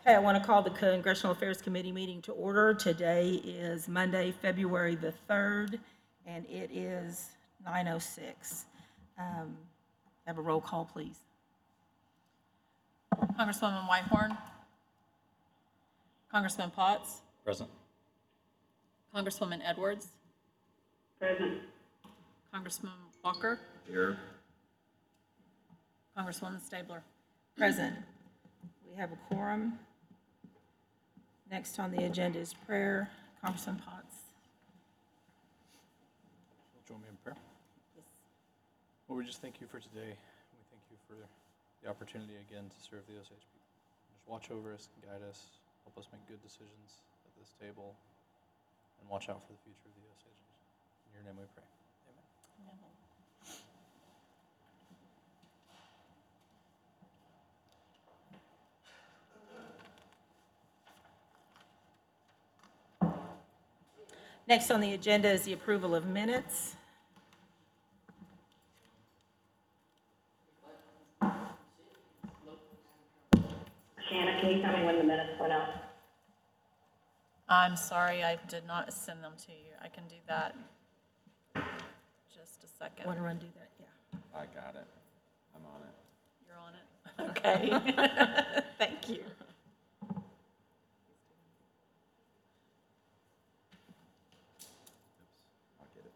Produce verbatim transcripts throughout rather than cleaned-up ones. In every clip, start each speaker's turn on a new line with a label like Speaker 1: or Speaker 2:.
Speaker 1: Okay, I want to call the Congressional Affairs Committee meeting to order. Today is Monday, February the third, and it is nine oh six. Um, Have a roll call, please.
Speaker 2: Congresswoman Whitehorn. Congressman Potts.
Speaker 3: Present.
Speaker 2: Congresswoman Edwards.
Speaker 4: Present.
Speaker 2: Congressman Walker.
Speaker 3: Here.
Speaker 2: Congresswoman Stabler.
Speaker 1: Present. We have a quorum. Next on the agenda is prayer. Congressman Potts.
Speaker 5: Join me in prayer. Lord, we just thank you for today. We thank you for the opportunity again to serve the Osage people. Just watch over us, guide us, help us make good decisions at this table, and watch out for the future of the Osages. In your name we pray. Amen.
Speaker 1: Next on the agenda is the approval of minutes.
Speaker 4: Shanna, can you tell me when the minutes went out?
Speaker 2: I'm sorry, I did not send them to you. I can do that. Just a second.
Speaker 1: Want to run do that? Yeah.
Speaker 3: I got it. I'm on it.
Speaker 2: You're on it?
Speaker 1: Okay. Thank you.
Speaker 3: I'll get it.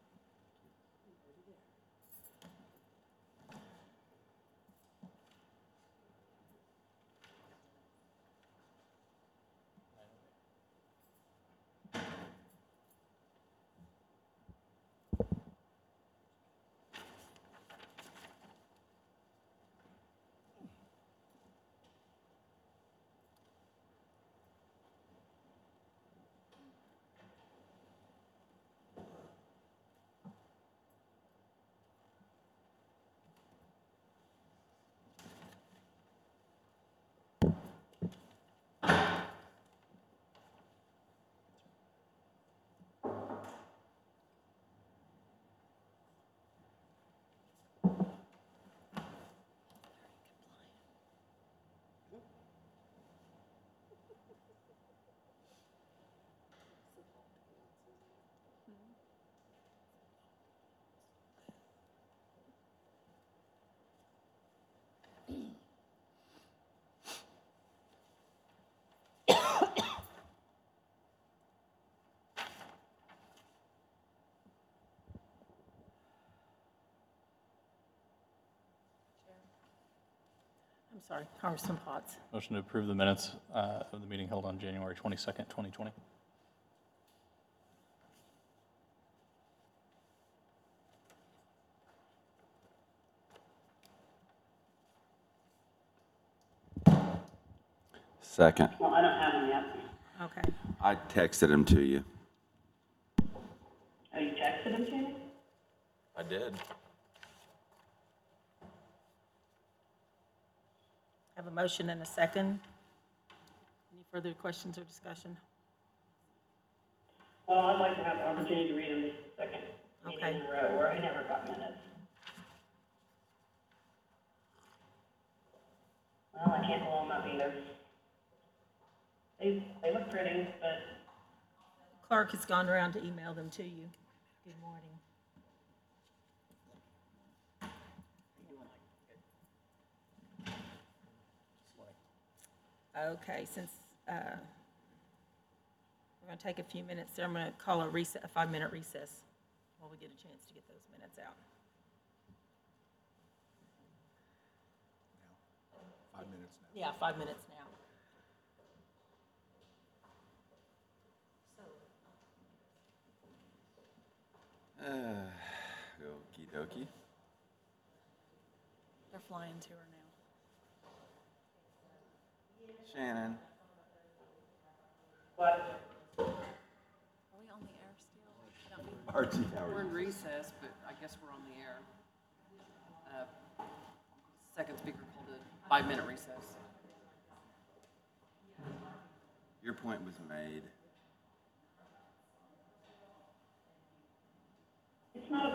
Speaker 1: I'm sorry, Congressman Potts.
Speaker 5: Motion to approve the minutes uh, of the meeting held on January twenty-second, twenty twenty.
Speaker 3: Second.
Speaker 4: Well, I don't have them yet.
Speaker 1: Okay.
Speaker 3: I texted him to you.
Speaker 4: Oh, you texted them to me?
Speaker 3: I did.
Speaker 1: Have a motion and a second. Any further questions or discussion?
Speaker 4: Well, I'd like to have the opportunity to read them this second meeting
Speaker 1: Okay.
Speaker 4: in a row where I never got minutes. Well, I can't blow them up either. They, they look pretty, but
Speaker 1: Clerk has gone around to email them to you. Good morning. Okay, since uh, we're going to take a few minutes there, I'm going to call a recess, a five-minute recess while we get a chance to get those minutes out.
Speaker 3: Five minutes now.
Speaker 1: Yeah, five minutes now.
Speaker 3: Uh, okie dokie.
Speaker 2: They're flying to her now.
Speaker 3: Shannon.
Speaker 4: what?
Speaker 2: Are we on the air still? I don't even-
Speaker 3: Archie, how
Speaker 6: We're
Speaker 3: are
Speaker 6: in
Speaker 3: you?
Speaker 6: recess, but I guess we're on the air. Uh, Second speaker called a five-minute recess.
Speaker 3: Your point was made.
Speaker 4: It's not a